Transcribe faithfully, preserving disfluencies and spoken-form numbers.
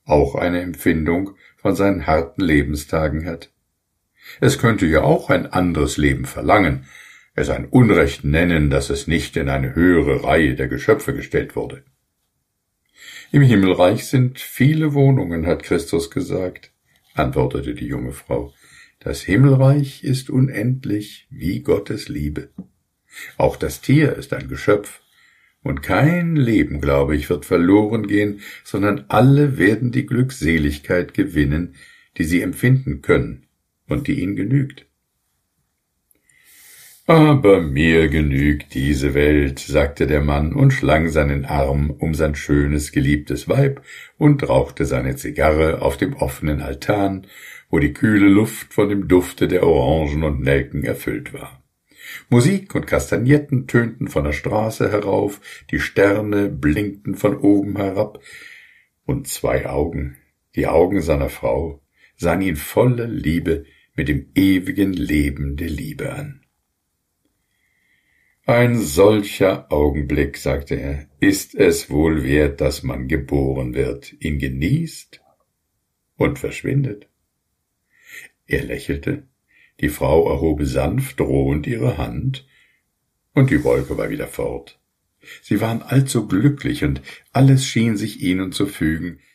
auch eine Empfindung von seinen harten Lebenstagen hat. Es könnte ja auch ein anderes Leben verlangen, es ein Unrecht nennen, dass es nicht in eine höhere Reihe der Geschöpfe gestellt wurde. Im Himmelreich sind viele Wohnungen, hat Christus gesagt, antwortete die junge Frau. Das Himmelreich ist unendlich wie Gottes Liebe. Auch das Tier ist ein Geschöpf, und kein Leben, glaube ich, wird verloren gehen, sondern alle werden die Glückseligkeit gewinnen, die sie empfinden können und die ihnen genügt. »Aber mir genügt diese Welt«, sagte der Mann und schlang seinen Arm um sein schönes, geliebtes Weib und rauchte seine Zigarre auf dem offenen Altan, wo die kühle Luft von dem Dufte der Orangen und Nelken erfüllt war. Musik und Kastagnetten tönten von der Straße herauf, die Sterne blinkten von oben herab, und zwei Augen, die Augen seiner Frau, sahen ihn voller Liebe mit dem ewigen Leben der Liebe an. »Ein solcher Augenblick«, sagte er, »ist es wohl wert, dass man geboren wird, ihn genießt und verschwindet.« Er lächelte, die Frau erhob sanft drohend ihre Hand, und die Wolke war wieder fort. Sie waren allzu glücklich, und alles schien sich ihnen zu fügen,